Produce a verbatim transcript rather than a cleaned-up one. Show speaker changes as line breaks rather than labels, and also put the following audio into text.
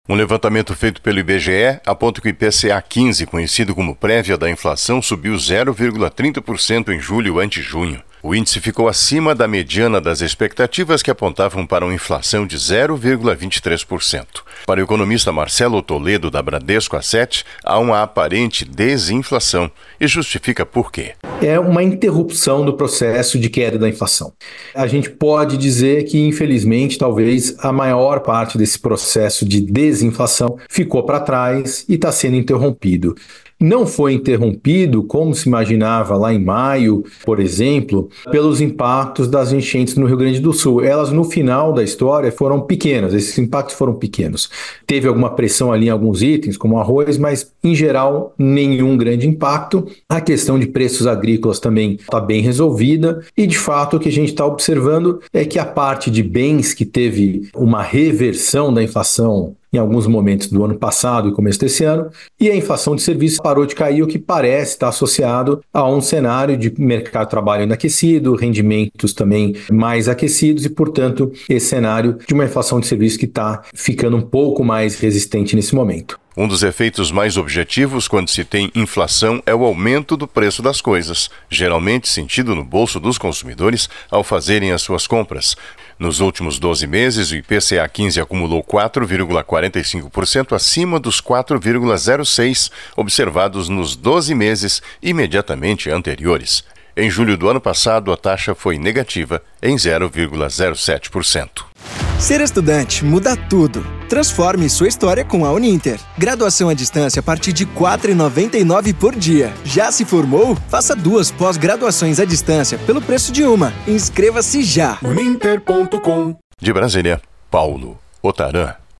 Um levantamento feito pelo I B G E aponta que o I P C A quinze, conhecido como prévia da inflação, subiu zero vírgula trinta por cento em julho ante junho. O índice ficou acima da mediana das expectativas, que apontavam para uma inflação de zero vírgula vinte e três por cento. Para o economista Marcelo Toledo, da Bradesco Asset, há uma aparente desinflação e justifica por quê.
É uma interrupção do processo de queda da inflação. A gente pode dizer que, infelizmente, talvez a maior parte desse processo de desinflação ficou para trás e está sendo interrompido. Não foi interrompido, como se imaginava lá em maio, por exemplo, pelos impactos das enchentes no Rio Grande do Sul. Elas, no final da história, foram pequenas, esses impactos foram pequenos. Teve alguma pressão ali em alguns itens, como arroz, mas, em geral, nenhum grande impacto. A questão de preços agrícolas também está bem resolvida e, de fato, o que a gente está observando é que a parte de bens que teve uma reversão da inflação em alguns momentos do ano passado e começo desse ano, e a inflação de serviços parou de cair, o que parece estar associado a um cenário de mercado de trabalho ainda aquecido, rendimentos também mais aquecidos e, portanto, esse cenário de uma inflação de serviços que está ficando um pouco mais resistente nesse momento.
Um dos efeitos mais objetivos quando se tem inflação é o aumento do preço das coisas, geralmente sentido no bolso dos consumidores ao fazerem as suas compras. Nos últimos doze meses, o I P C A quinze acumulou quatro vírgula quarenta e cinco por cento acima dos quatro vírgula zero seis por cento observados nos doze meses imediatamente anteriores. Em julho do ano passado, a taxa foi negativa em zero vírgula zero sete por cento.
Ser estudante muda tudo. Transforme sua história com a Uninter. Graduação à distância a partir de quatro reais e noventa e nove centavos por dia. Já se formou? Faça duas pós-graduações à distância pelo preço de uma. Inscreva-se já.
uninter ponto com. De Brasília, Paulo Otarã.